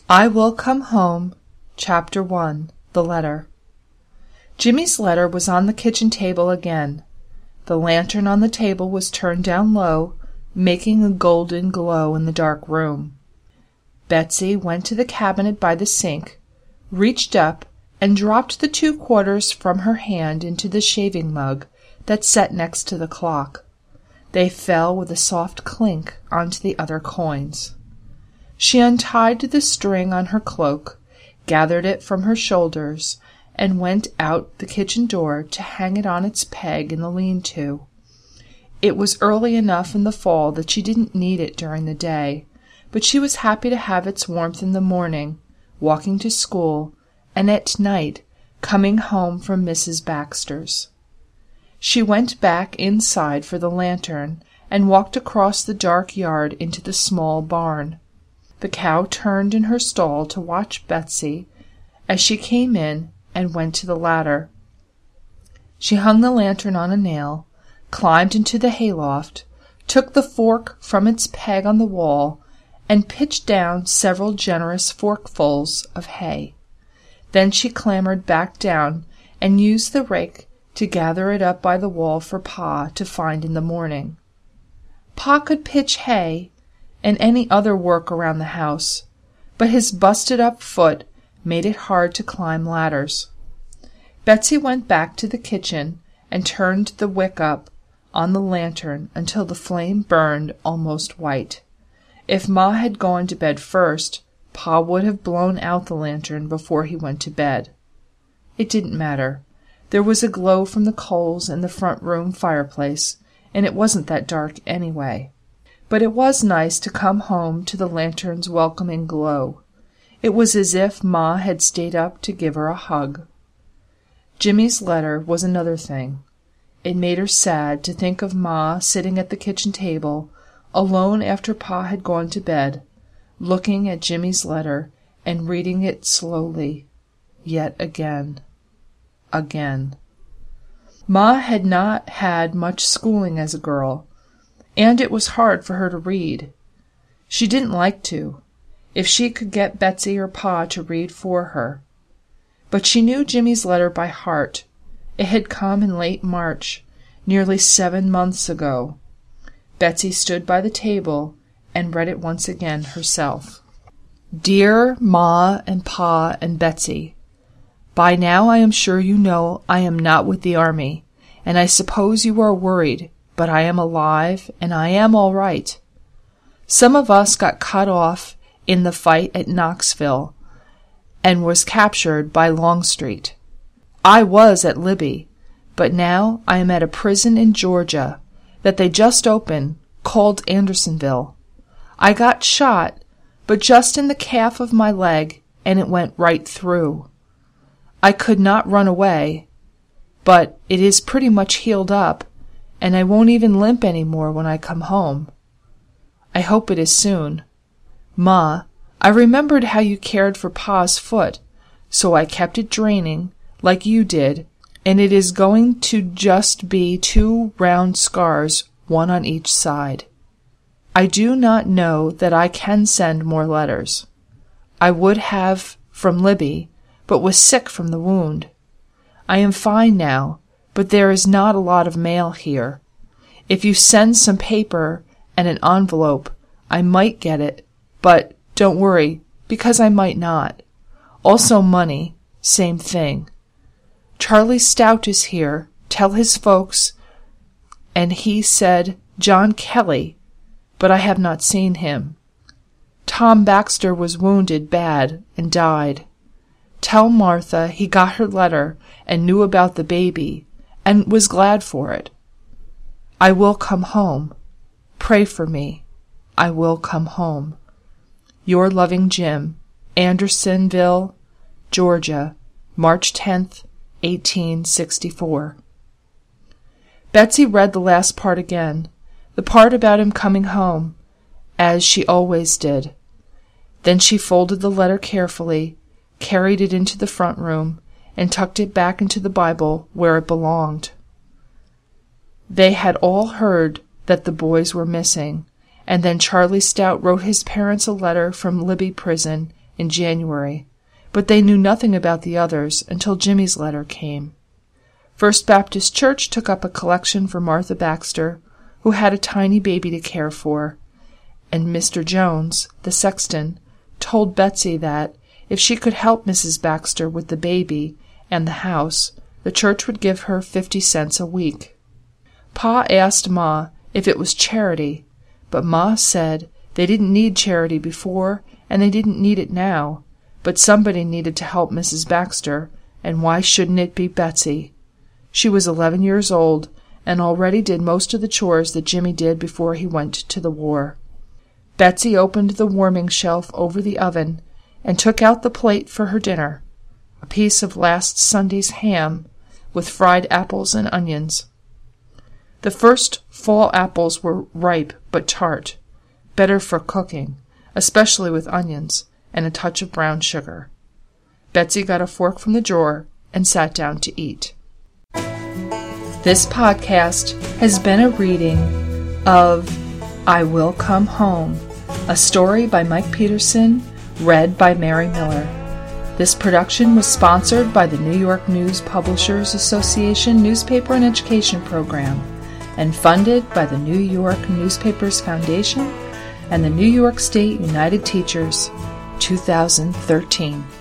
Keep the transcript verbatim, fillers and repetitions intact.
I Will Come Home, Chapter one, The Letter. Jimmy's letter was on the kitchen table again. The lantern on the table was turned down low, making a golden glow in the dark room. Betsy went to the cabinet by the sink, reached up, and dropped the two quarters from her hand into the shaving mug that sat next to the clock. They fell with a soft clink onto the other coins. She untied the string on her cloak, gathered it from her shoulders, and went out the kitchen door to hang it on its peg in the lean-to. It was early enough in the fall that she didn't need it during the day, but she was happy to have its warmth in the morning, walking to school, and at night coming home from Missus Baxter's. She went back inside for the lantern and walked across the dark yard into the small barn. The cow turned in her stall to watch Betsy as she came in and went to the ladder. She hung the lantern on a nail, climbed into the hayloft, took the fork from its peg on the wall, and pitched down several generous forkfuls of hay. Then she clambered back down and used the rake to gather it up by the wall for Pa to find in the morning. Pa could pitch hay and any other work around the house, but his busted-up foot made it hard to climb ladders. Betsy went back to the kitchen and turned the wick up on the lantern until the flame burned almost white. If Ma had gone to bed first, Pa would have blown out the lantern before he went to bed. It didn't matter. There was a glow from the coals in the front room fireplace, and it wasn't that dark anyway. But it was nice to come home to the lantern's welcoming glow. It was as if Ma had stayed up to give her a hug. Jimmy's letter was another thing. It made her sad to think of Ma sitting at the kitchen table, alone after Pa had gone to bed, looking at Jimmy's letter and reading it slowly, yet again, again. Ma had not had much schooling as a girl, and it was hard for her to read. She didn't like to, if she could get Betsy or Pa to read for her. But she knew Jimmy's letter by heart. It had come in late March, nearly seven months ago. Betsy stood by the table and read it once again herself. Dear Ma and Pa and Betsy, by now I am sure you know I am not with the army, and I suppose you are worried, but I am alive, and I am all right. Some of us got cut off in the fight at Knoxville and was captured by Longstreet. I was at Libby, but now I am at a prison in Georgia that they just opened called Andersonville. I got shot, but just in the calf of my leg, and it went right through. I could not run away, but it is pretty much healed up, and I won't even limp any more when I come home. I hope it is soon. Ma, I remembered how you cared for Pa's foot, so I kept it draining, like you did, and it is going to just be two round scars, one on each side. I do not know that I can send more letters. I would have from Libby, but was sick from the wound. I am fine now, but there is not a lot of mail here. If you send some paper and an envelope, I might get it, but don't worry, because I might not. Also money, same thing. Charlie Stout is here, tell his folks, and he said John Kelly, but I have not seen him. Tom Baxter was wounded bad and died. Tell Martha he got her letter and knew about the baby, and was glad for it. I will come home. Pray for me. I will come home. Your loving Jim, Andersonville, Georgia, March tenth, eighteen sixty-four. Betsy read the last part again, the part about him coming home, as she always did. Then she folded the letter carefully, carried it into the front room, and tucked it back into the Bible where it belonged. They had all heard that the boys were missing, and then Charlie Stout wrote his parents a letter from Libby prison in January, but they knew nothing about the others until Jimmy's letter came. First Baptist Church took up a collection for Martha Baxter, who had a tiny baby to care for, and Mister Jones, the sexton, told Betsy that, if she could help Missus Baxter with the baby and the house, the church would give her fifty cents a week. Pa asked Ma if it was charity, but Ma said they didn't need charity before and they didn't need it now, but somebody needed to help Missus Baxter, and why shouldn't it be Betsy? She was eleven years old and already did most of the chores that Jimmy did before he went to the war. Betsy opened the warming shelf over the oven and took out the plate for her dinner, a piece of last Sunday's ham with fried apples and onions. The first fall apples were ripe but tart, better for cooking, especially with onions and a touch of brown sugar. Betsy got a fork from the drawer and sat down to eat. This podcast has been a reading of I Will Come Home, a story by Mike Peterson, read by Mary Miller. This production was sponsored by the New York News Publishers Association Newspaper and Education Program and funded by the New York Newspapers Foundation and the New York State United Teachers, two thousand thirteen.